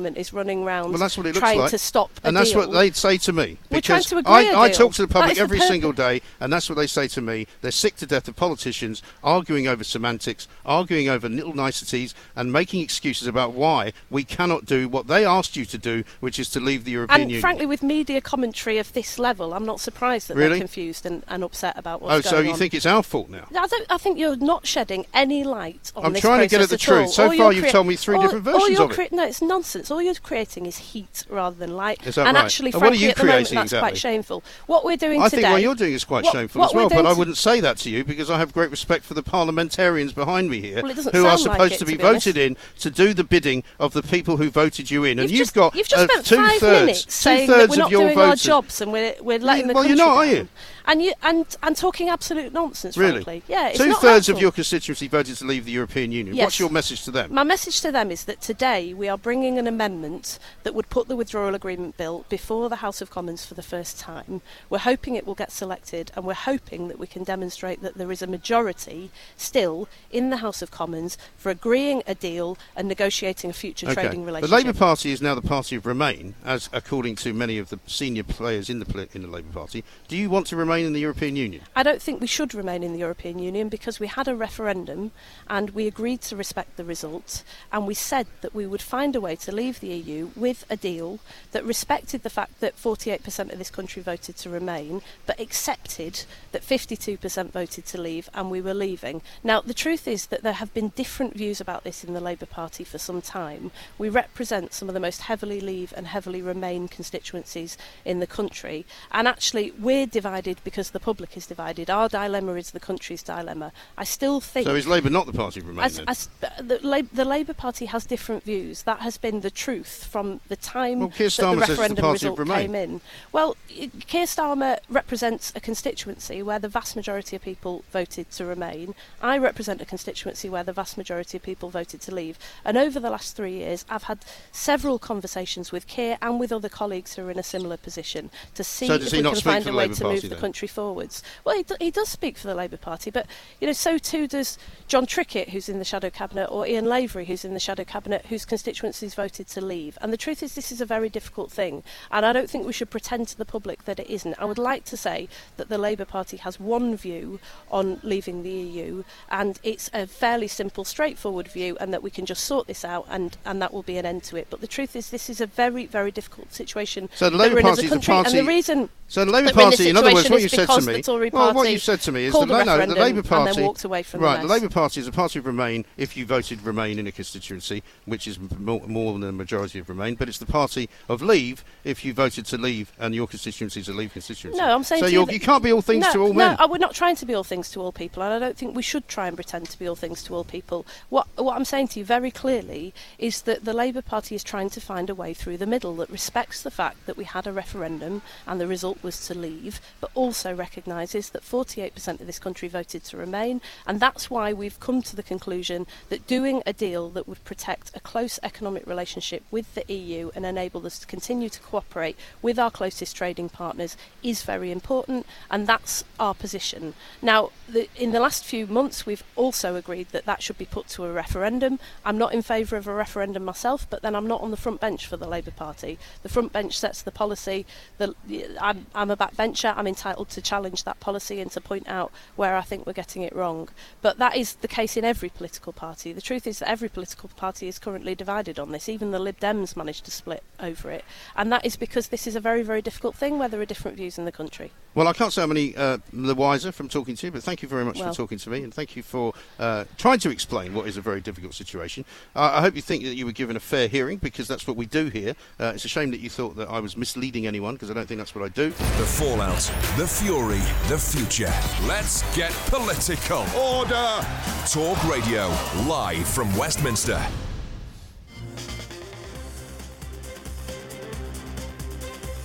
running round well, that's what it looks trying like. to stop a And that's deal. what they'd say to me. We're trying Because to agree I, a I deal. talk to the That public is the every purpose. single day, and that's what they say to me. They're sick to death of politicians arguing over semantics, arguing over little niceties, and making excuses about why we cannot do what they asked you to do, which is to leave the European And Union. frankly, with media commentary of this level, I'm not surprised that Really? they're confused and, and upset about what's Oh, going on. so you think it's our fault now? I, don't, I think you're not shedding any light on I'm this trying to get at process the all. truth. So All far you're you've crea- told me three all- different all versions you're of it. crea- No, it's nonsense. All you're creating is heat rather than light. Is that and right? actually, And what are frankly, you at the moment, creating that's quite exactly? shameful. What we're doing I today... think what you're doing is quite what, shameful what as well, we're but doing I to- wouldn't say that to you because I have great respect for the parliamentarians behind me here Well, it doesn't who are sound like supposed it, to be to be honest. voted in to do the bidding of the people who voted you in. And You've you've just, got you've just uh, spent two five thirds, minutes two saying that thirds we're of not your doing our voters. jobs and we're, we're letting the well, country you're not, are down. you? And you and and talking absolute nonsense, Really? frankly. Yeah, it's Two not thirds of helpful. your constituency voted to leave the European Union. Yes. What's your message to them? My message to them is that today we are bringing an amendment that would put the withdrawal agreement bill before the House of Commons for the first time. We're hoping it will get selected, and we're hoping that we can demonstrate that there is a majority still in the House of Commons for agreeing a deal and negotiating a future Okay. trading The relationship. Labour Party is now the party of Remain, as according to many of the senior players in the poli- in the Labour Party. Do you want to remain in the European Union? I don't think we should remain in the European Union because we had a referendum and we agreed to respect the result, and we said that we would find a way to leave the E U with a deal that respected the fact that forty-eight percent of this country voted to remain, but accepted that fifty-two percent voted to leave and we were leaving. Now, the truth is that there have been different views about this in the Labour Party for some time. We represent some of the most heavily Leave and heavily Remain constituencies in the country, and actually we're divided because the public is divided. Our dilemma is the country's dilemma. I still think... So is Labour not the party of Remain As, then? as, the, Lab- the Labour Party has different views. That has been the truth from the time Well, Keir that the Starmer says it's the referendum party of result Remain. came in. Well, i- Keir Starmer represents a constituency where the vast majority of people voted to remain. I represent a constituency where the vast majority of people voted to leave. And over the last three years, I've had several conversations with Keir and with other colleagues who are in a similar position to see So does if he we not can speak find for a the way Labour to Party move the then? country forwards. Well, he, do, he does speak for the Labour Party, but you know, so too does John Trickett, who's in the shadow cabinet, or Ian Lavery, who's in the shadow cabinet, whose constituencies voted to leave. And the truth is, this is a very difficult thing, and I don't think we should pretend to the public that it isn't. I would like to say that the Labour Party has one view on leaving the E U, and it's a fairly simple, straightforward view, and that we can just sort this out, and, and that will be an end to it. But the truth is, this is a very, very difficult situation. So the that Labour we're in as Party a is a country, party... and the reason So the Labour that we're in this Party, in other words, situation what is you said to because me... the Tory well, what party you said to me is... called the, a no, no, the referendum Labour Party... and then walked away from right, the the mess. Labour Party is a party of Remain if you voted Remain in a constituency, which is m- more, more than the majority of Remain, but it's the party of Leave if you voted to leave and your constituency is a Leave constituency. No, I'm saying so to you you're, that- you can't be all things no, to all no, men. uh, we're not trying to be all things to all people, and I don't think we should try and pretend to be all things to all people. What what I'm saying to you very clearly is that the Labour Party is trying to find a way through the middle that respects the fact that we had a referendum and the result was to leave, but also recognises that forty-eight percent of this country voted to remain, and that's why we've come to the conclusion that doing a deal that would protect a close economic relationship with the E U and enable us to continue to cooperate with our closest trading partners is very important, and that's our position. Now, the, in the last few months, we've also agreed that that should be put to a referendum. I'm not in favour of a referendum myself, but then I'm not on the front bench for the Labour Party. The front bench sets the policy. The, I'm, I'm a backbencher. I'm entitled to challenge that policy and to point out where I think we're getting it wrong. But that is the case in every political party. The truth is that every political party is currently divided on this. Even the Lib Dems managed to split over it. And that is because this is a very, very difficult thing where there are different views in the country. Well, I can't say I'm any uh, the wiser from talking to you, but thank you very much Well. for talking to me, and thank you for uh, trying to explain what is a very difficult situation. Uh, I hope you think that you were given a fair hearing, because that's what we do here. Uh, it's a shame that you thought that I was misleading anyone, because I don't think that's what I do. The fallout, the fury, the future. Let's get political. Order! Talk Radio, live from Westminster.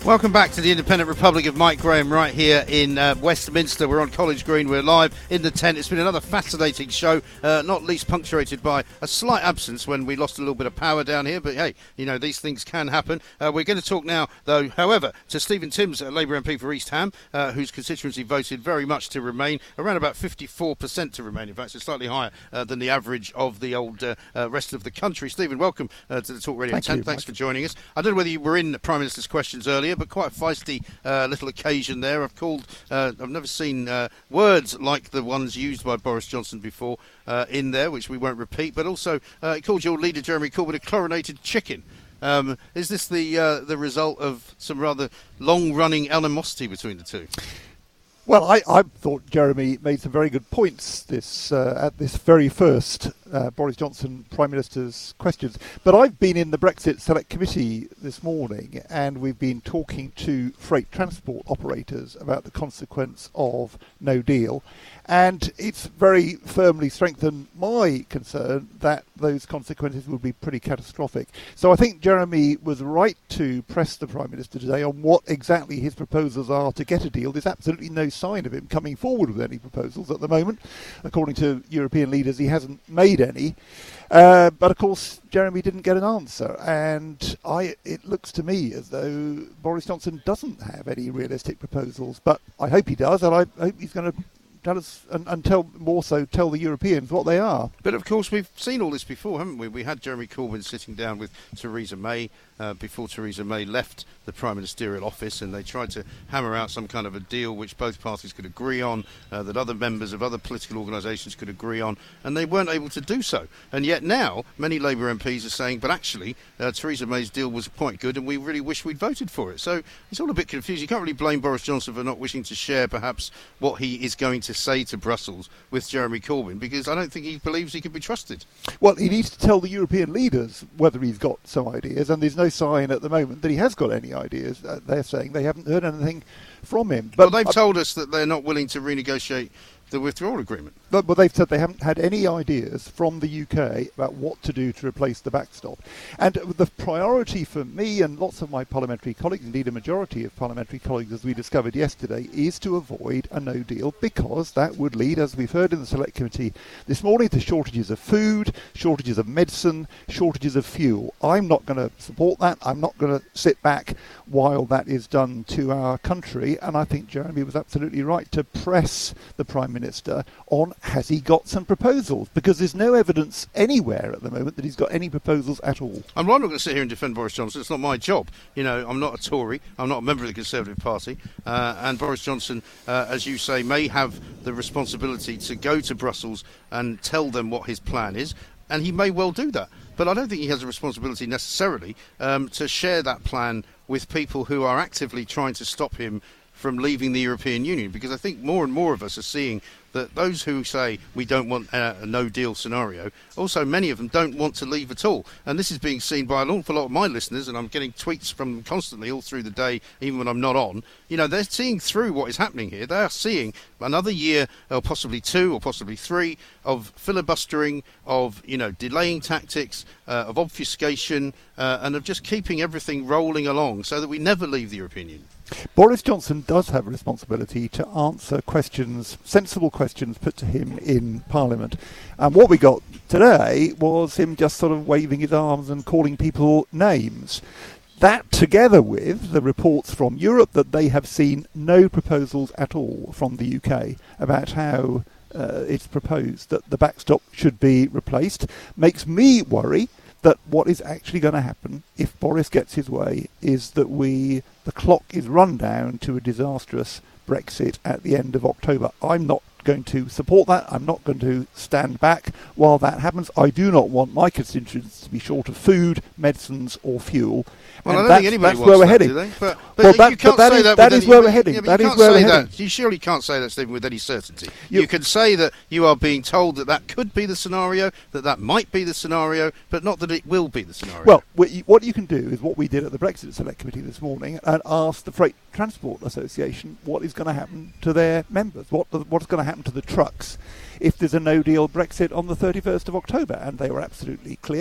Welcome back to the Independent Republic of Mike Graham right here in uh, Westminster. We're on College Green. We're live in the tent. It's been another fascinating show, uh, not least punctuated by a slight absence when we lost a little bit of power down here. But, hey, you know, these things can happen. Uh, we're going to talk now, though, however, to Stephen Timms, uh, Labour M P for East Ham, uh, whose constituency voted very much to remain, around about fifty-four percent to remain. In fact, it's slightly higher uh, than the average of the old uh, uh, rest of the country. Stephen, welcome uh, to the Talk Radio Thank tent. you, Thanks Mike. for joining us. I don't know whether you were in the Prime Minister's questions earlier, but quite a feisty uh, little occasion there. I've called, uh, I've never seen uh, words like the ones used by Boris Johnson before uh, in there, which we won't repeat, but also uh, it called your leader, Jeremy Corbyn, a chlorinated chicken. Um, is this the uh, the result of some rather long-running animosity between the two? Well, I, I thought Jeremy made some very good points this uh, at this very first uh, Boris Johnson Prime Minister's questions. But I've been in the Brexit Select Committee this morning, and we've been talking to freight transport operators about the consequence of no deal. And it's very firmly strengthened my concern that those consequences would be pretty catastrophic. So I think Jeremy was right to press the Prime Minister today on what exactly his proposals are to get a deal. There's absolutely no sign of him coming forward with any proposals at the moment. According to European leaders, he hasn't made any. Uh, but of course, Jeremy didn't get an answer. And I, it looks to me as though Boris Johnson doesn't have any realistic proposals. But I hope he does, and I hope he's going to tell us, and, and tell more so tell the Europeans what they are. But of course, we've seen all this before, haven't we? We had Jeremy Corbyn sitting down with Theresa May uh, before Theresa May left the Prime Ministerial office, and they tried to hammer out some kind of a deal which both parties could agree on, uh, that other members of other political organisations could agree on, and they weren't able to do so. And yet now, many Labour M Ps are saying, but actually, uh, Theresa May's deal was quite good, and we really wish we'd voted for it. So it's all a bit confusing. You can't really blame Boris Johnson for not wishing to share, perhaps, what he is going to say to Brussels with Jeremy Corbyn, because I don't think he believes he can be trusted. Well, he needs to tell the European leaders whether he's got some ideas, and there's no sign at the moment that he has got any ideas. Uh, they're saying they haven't heard anything from him. But well, they've uh, told us that they're not willing to renegotiate the withdrawal agreement. But, but they've said they haven't had any ideas from the U K about what to do to replace the backstop. And the priority for me and lots of my parliamentary colleagues, indeed a majority of parliamentary colleagues, as we discovered yesterday, is to avoid a no deal, because that would lead, as we've heard in the Select Committee this morning, to shortages of food, shortages of medicine, shortages of fuel. I'm not going to support that. I'm not going to sit back while that is done to our country. And I think Jeremy was absolutely right to press the Prime Minister on, has he got some proposals? Because there's no evidence anywhere at the moment that he's got any proposals at all. I'm not going to sit here and defend Boris Johnson. It's not my job. You know, I'm not a Tory. I'm not a member of the Conservative Party. Uh, and Boris Johnson, uh, as you say, may have the responsibility to go to Brussels and tell them what his plan is. And he may well do that. But I don't think he has a responsibility necessarily um, to share that plan with people who are actively trying to stop him from leaving the European Union, because I think more and more of us are seeing that those who say we don't want a, a no-deal scenario, also many of them don't want to leave at all. And this is being seen by an awful lot of my listeners, and I'm getting tweets from them constantly all through the day, even when I'm not on. You know, they're seeing through what is happening here. They are seeing another year, or possibly two, or possibly three, of filibustering, of, you know, delaying tactics, uh, of obfuscation, uh, and of just keeping everything rolling along so that we never leave the European Union. Boris Johnson does have a responsibility to answer questions, sensible questions put to him in Parliament. And what we got today was him just sort of waving his arms and calling people names. That, together with the reports from Europe that they have seen no proposals at all from the U K about how uh, it's proposed that the backstop should be replaced, makes me worry that what is actually going to happen if Boris gets his way is that we the clock is run down to a disastrous Brexit at the end of October. I'm not going to support that. I'm not going to stand back while that happens. I do not want my constituents to be short of food, medicines or fuel. Well, and I don't that's, think anybody that's wants where we're that, heading. do they? But, but well, that, you can't but that say is, that, that with is any, where we're heading. Yeah, that you is can't where we're say heading. that. You surely can't say that, Stephen, with any certainty. You, you can say that you are being told that that could be the scenario, that that might be the scenario, but not that it will be the scenario. Well, what you can do is what we did at the Brexit Select Committee this morning and ask the Freight Transport Association what is going to happen to their members, what what's going to happen to the trucks if there's a no-deal Brexit on the thirty-first of October. And they were absolutely clear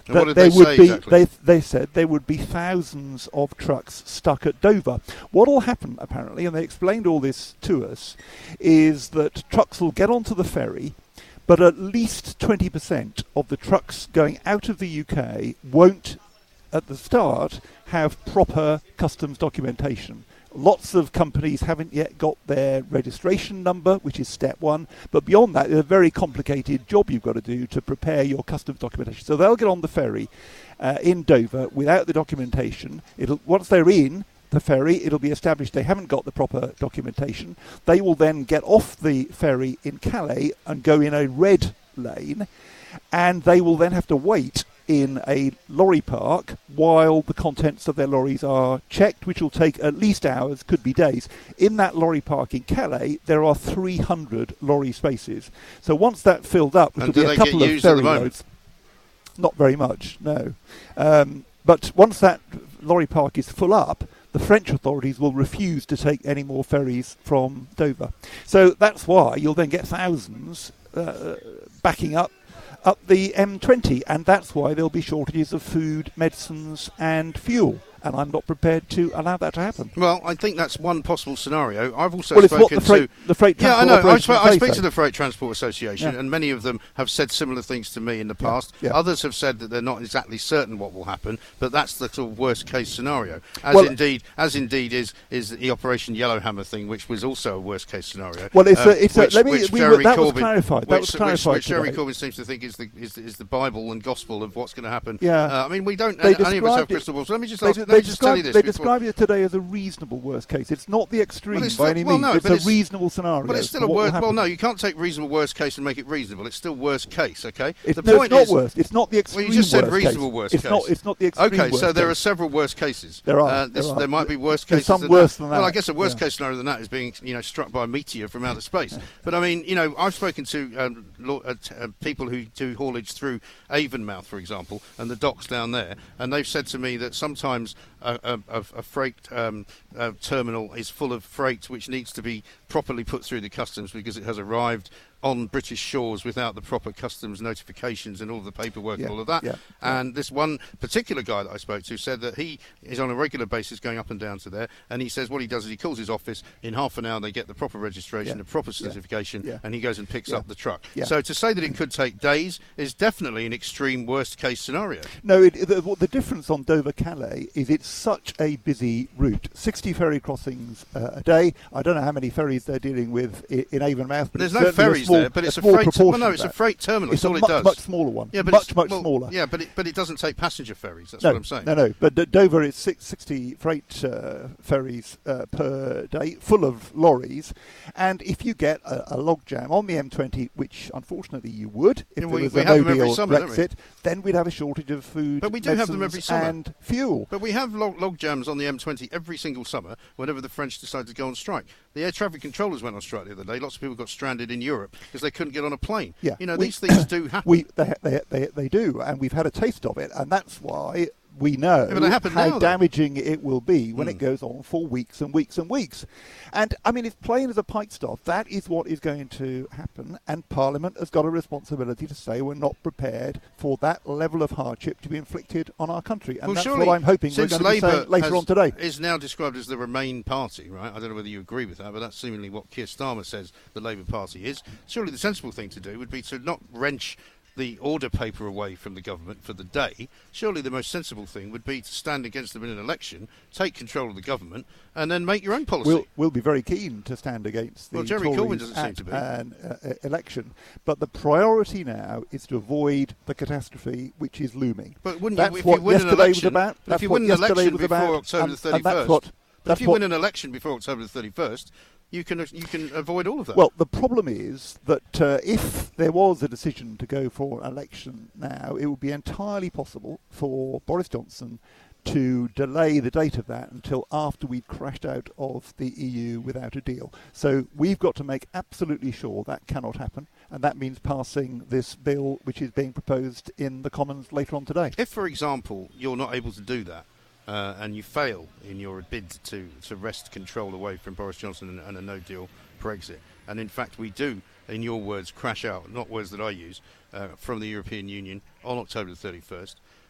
And what did there they would say be, exactly? They, they said there would be thousands of trucks stuck at Dover. What will happen, apparently, and they explained all this to us, is that trucks will get onto the ferry, but at least twenty percent of the trucks going out of the U K won't, at the start, have proper customs documentation. Lots of companies haven't yet got their registration number, which is step one. But beyond that, it's a very complicated job you've got to do to prepare your customs documentation. So they'll get on the ferry uh, in Dover without the documentation. It'll once they're in the ferry, it'll be established they haven't got the proper documentation. They will then get off the ferry in Calais and go in a red lane, and they will then have to wait in a lorry park while the contents of their lorries are checked, which will take at least hours, could be days. In that lorry park in Calais, there are three hundred lorry spaces. So once that filled up, which And will do be a they couple get of used at the ferry moment? loads. Not very much, no. Um, but once that lorry park is full up, the French authorities will refuse to take any more ferries from Dover. So that's why you'll then get thousands uh, backing up up the M twenty, and that's why there'll be shortages of food, medicines and fuel. And I'm not prepared to allow that to happen. Well, I think that's one possible scenario. I've also well, it's spoken what the freight, to the freight yeah, I transport know. I, sp- I say speak so. to the Freight Transport Association, Yeah. and many of them have said similar things to me in the past. Yeah. Others have said that they're not exactly certain what will happen, but that's the sort of worst case scenario. As Well, indeed, as indeed is is the Operation Yellowhammer thing, which was also a worst case scenario. Well, it's um, a, it's which, a, let me. which We Jeremy were, that was Corbyn- clarified. That which, was which, clarified which Jeremy today. Corbyn seems to think is the is, is the Bible and gospel of what's going to happen. Yeah. Uh, I mean, we don't. They Any of us have described it- crystal balls. So let me just They, ask, de- let they me just tell you described, this. they before- described it today as a reasonable worst case. It's not the extreme Well, it's by still- any well, means. no, it's but a it's- reasonable scenario. But it's still for a what will worst. Well, happen. no, you can't take reasonable worst case and make it reasonable. It's still worst case. Okay. It's, the no, point it's not is, worst. It's not the well, extreme you just said worst reasonable case. worst it's case. Not, it's not the extreme Okay, worst so there case. are several worst cases. There are. Uh, this, there, are. there might be worse There's cases. some than worse that. than Well, I that. guess a worst Yeah. case scenario than that is being, you know, struck by a meteor from outer space. But I mean, you know, I've spoken to um, lo- uh, t- uh, people who do haulage through Avonmouth, for example, and the docks down there, and they've said to me that sometimes a, a, a, a freight um, uh, terminal is full of freight which needs to be properly put through the customs because it has arrived on British shores without the proper customs notifications and all the paperwork Yeah, and all of that. yeah, And this one particular guy that I spoke to said that he is on a regular basis going up and down to there, and he says what he does is he calls his office, in half an hour they get the proper registration, Yeah, the proper yeah, certification, yeah. and he goes and picks Yeah, up the truck. yeah. So to say that it could take days is definitely an extreme worst case scenario. No, it, the, what the difference on Dover-Calais is it's such a busy route. sixty ferry crossings uh, a day. I don't know how many ferries they're dealing with in, in Avonmouth. But There's it's no certainly ferries small, there, but it's a, small freight. Well, proportion no, of it's a that. freight terminal. It's That's a all much, it does. much smaller one. Yeah, but much, it's- much well, smaller. Yeah, but it, but it doesn't take passenger ferries. That's no, what I'm saying. No, no. But D- Dover is six, sixty freight uh, ferries uh, per day, full of lorries. And if you get a, a log jam on the M twenty, which unfortunately you would if Yeah, there we- was we a have them no every deal summer, don't we? Brexit, then we'd have a shortage of food, But we do have them every medicines summer. and fuel. But we have log, log jams on the M twenty every single summer whenever the French decide to go on strike. The air traffic controllers went on strike the other day. Lots of people got stranded in Europe because they couldn't get on a plane. Yeah, You know, we- these things do happen. We they, they, they, they do, and we've had a taste of it, and that's why we know Yeah, but they happen how now, though. damaging it will be when Mm. it goes on for weeks and weeks and weeks. And I mean, it's plain as a pikestaff. That is what is going to happen, and Parliament has got a responsibility to say we're not prepared for that level of hardship to be inflicted on our country. And well, that's surely, what I'm hoping we're since going to be Labour saying later has- on today. is now described as the Remain Party, right? I don't know whether you agree with that, but that's seemingly what Keir Starmer says the Labour Party is. Surely the sensible thing to do would be to not wrench the order paper away from the government for the day. Surely the most sensible thing would be to stand against them in an election, take control of the government, and then make your own policy. We'll, we'll be very keen to stand against the Well, Jeremy Tories Corbyn doesn't seem at to be. an uh, election, but the priority now is to avoid the catastrophe which is looming. But wouldn't that's you, if what you win an yesterday election, was about. but That's if you what win an yesterday election was before about, October and, the thirty-first, and that's what. but That's if you what, win an election before October the thirty-first, you can you can avoid all of that. Well, the problem is that uh, if there was a decision to go for an election now, it would be entirely possible for Boris Johnson to delay the date of that until after we'd crashed out of the E U without a deal. So we've got to make absolutely sure that cannot happen, and that means passing this bill which is being proposed in the Commons later on today. If, for example, you're not able to do that, uh, and you fail in your bid to, to wrest control away from Boris Johnson and, and a no-deal Brexit, and in fact we do, in your words, crash out, not words that I use, uh, from the European Union on October the thirty-first,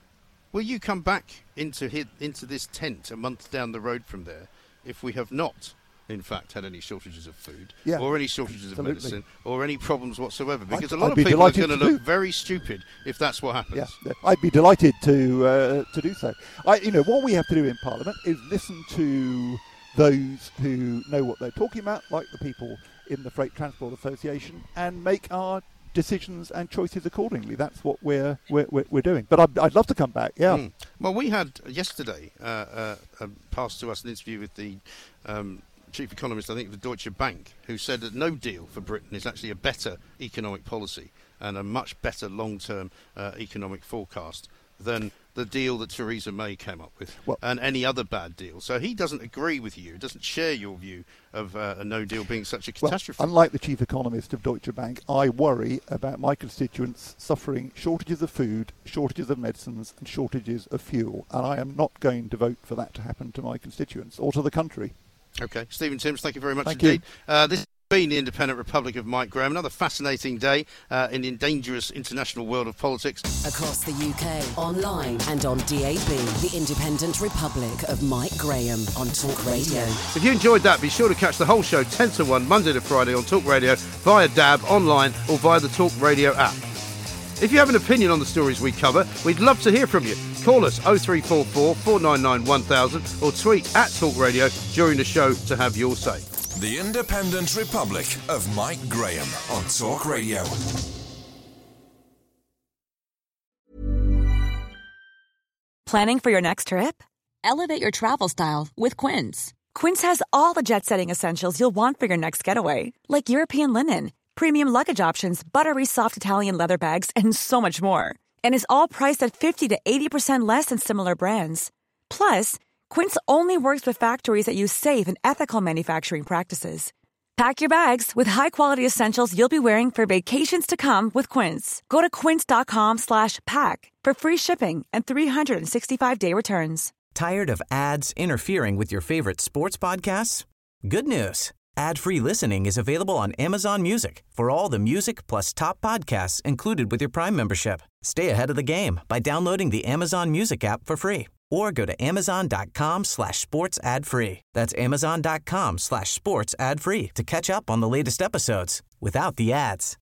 will you come back into hit, into this tent a month down the road from there if we have not, in fact, had any shortages of food yeah, or any shortages absolutely. of medicine or any problems whatsoever? Because I'd, a lot I'd of be people are going to to look do. very stupid if that's what happens. Yeah, I'd be delighted to uh, to do so. I, you know, what we have to do in Parliament is listen to those who know what they're talking about, like the people in the Freight Transport Association, and make our decisions and choices accordingly. That's what we're we're, we're doing. But I'd, I'd love to come back. Yeah. Mm. Well, we had yesterday uh, uh, uh, passed to us an interview with the um, chief economist, I think, of the Deutsche Bank, who said that no deal for Britain is actually a better economic policy and a much better long-term uh, economic forecast than the deal that Theresa May came up with, well, and any other bad deal. So he doesn't agree with you, doesn't share your view of uh, a no deal being such a catastrophe. Well, unlike the chief economist of Deutsche Bank, I worry about my constituents suffering shortages of food, shortages of medicines and shortages of fuel, and I am not going to vote for that to happen to my constituents or to the country. OK. Stephen Timms, thank you very much thank indeed. Uh, this been the Independent Republic of Mike Graham. Another fascinating day uh, in the dangerous international world of politics. Across the U K, online and on D A B. The Independent Republic of Mike Graham on Talk Radio. So if you enjoyed that, be sure to catch the whole show ten to one, Monday to Friday on Talk Radio, via D A B, online or via the Talk Radio app. If you have an opinion on the stories we cover, we'd love to hear from you. Call us oh three four four, four nine nine, one thousand or tweet at Talk Radio during the show to have your say. The Independent Republic of Mike Graham on Talk Radio. Planning for your next trip? Elevate your travel style with Quince. Quince has all the jet-setting essentials you'll want for your next getaway, like European linen, premium luggage options, buttery soft Italian leather bags, and so much more. And is all priced at fifty to eighty percent less than similar brands. Plus, Quince only works with factories that use safe and ethical manufacturing practices. Pack your bags with high-quality essentials you'll be wearing for vacations to come with Quince. Go to quince.com slash pack for free shipping and three sixty-five day returns. Tired of ads interfering with your favorite sports podcasts? Good news. Ad-free listening is available on Amazon Music for all the music plus top podcasts included with your Prime membership. Stay ahead of the game by downloading the Amazon Music app for free or go to amazon.com slash sports ad free. That's amazon.com slash sports ad free to catch up on the latest episodes without the ads.